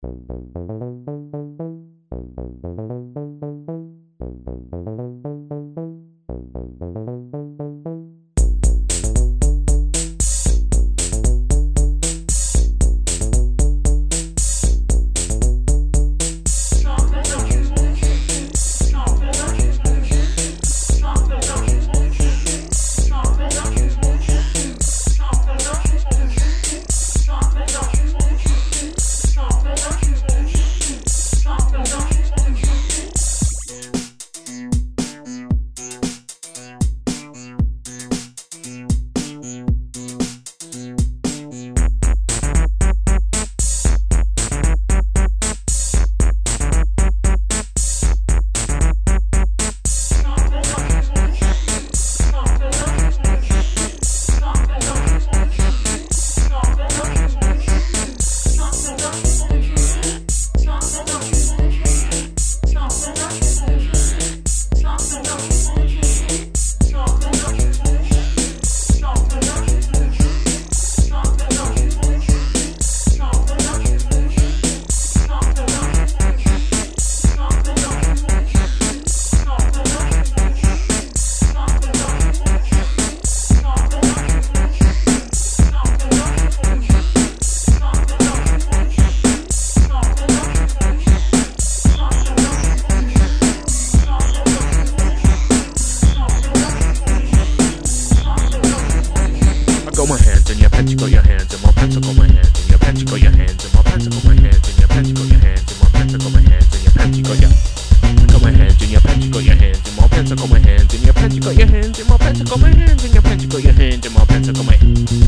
pentacle, your hands in my pentacle, my hands in your pentacle, your hands in my pentacle, my hands in your pentacle, your hands in my pentacle, my hands in your pentacle, yeah. Got my hands in your pentacle, your hands in my pentacle, my hands in your pentacle, your hands in my pentacle, my hands in your pentacle, your hands in my pentacle, my.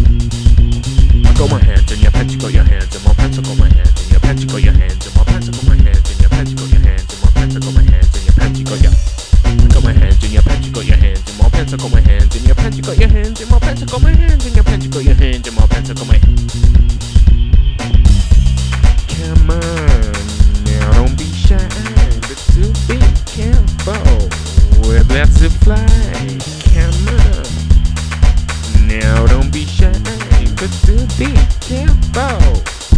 I got my hands in your pentacle, your hands in my pentacle, my hands in your pentacle, your hands in my pentacle, my hands in your pentacle, your hands in my pentacle, my hands in your pentacle, yeah. Got my hands in your pentacle, your hands in my pentacle, my hands in your pentacle, your hands in my pentacle, my hands in your pentacle, your hands in my pentacle, my. Come on, now don't be shy, but to be careful, we're about to fly. Come on, now don't be shy, but to be careful.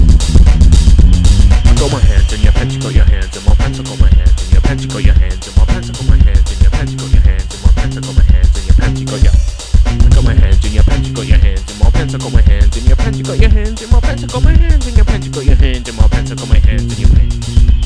I got my hands in your pentacle, your hands in my pentacle, my hands in your pentacle, your hands in my pentacle, my hands in your pentacle, your hands in my pentacle, my hands in your pentacle, yeah. I got my hands in your pentacle, your hands in my pentacle, my hands in your pentacle, your hands in my pentacle, my hands in your pentacle, your hands in my pentacle, my hands in your pentacle.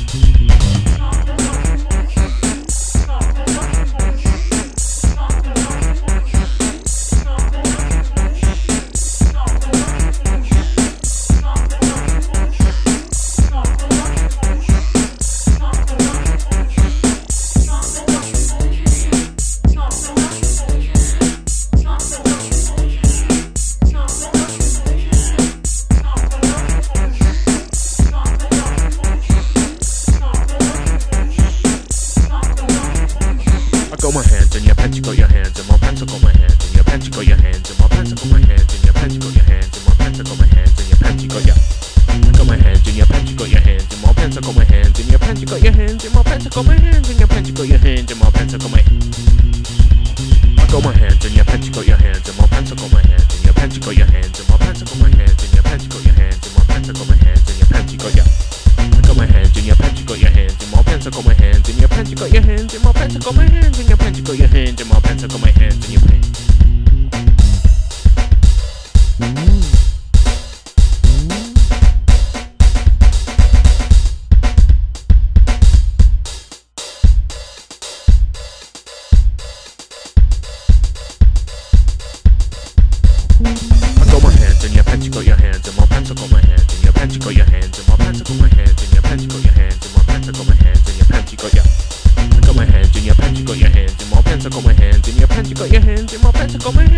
Got my hands in your pentacle, your hands in my pentacle, my hands in your pentacle, your hands in my pentacle, my hands in your pentacle, your hands in my pentacle, my hands in your pentacle, yeah. I got my hands in your pentacle, your hands in my pentacle, my hands in your pentacle, your hands in my pentacle, my hands in your pentacle, your hands in my pentacle, my. I got my hands in your pentacle, your hands in my pentacle, my hands in your pentacle, your hands in my pentacle, my hands in your pentacle, your hands in my pentacle, my hands in your pentacle, yeah. I got my hands in your pentacle, your hands in my pentacle, my hands in your pentacle, your hands in my pentacle, my hands in your pentacle, your hands in my pentacle, my hands in your pentacle. I got my hands in your pentacle, your hands in my pentacle, my hands in your pentacle, your hands in my pentacle, my hands in your pentacle, your hands in my pentacle, my hands in your pentacle, yeah. I got my hands in your pentacle, your hands in my pentacle, my hands in your pentacle, your hands in my pentacle, my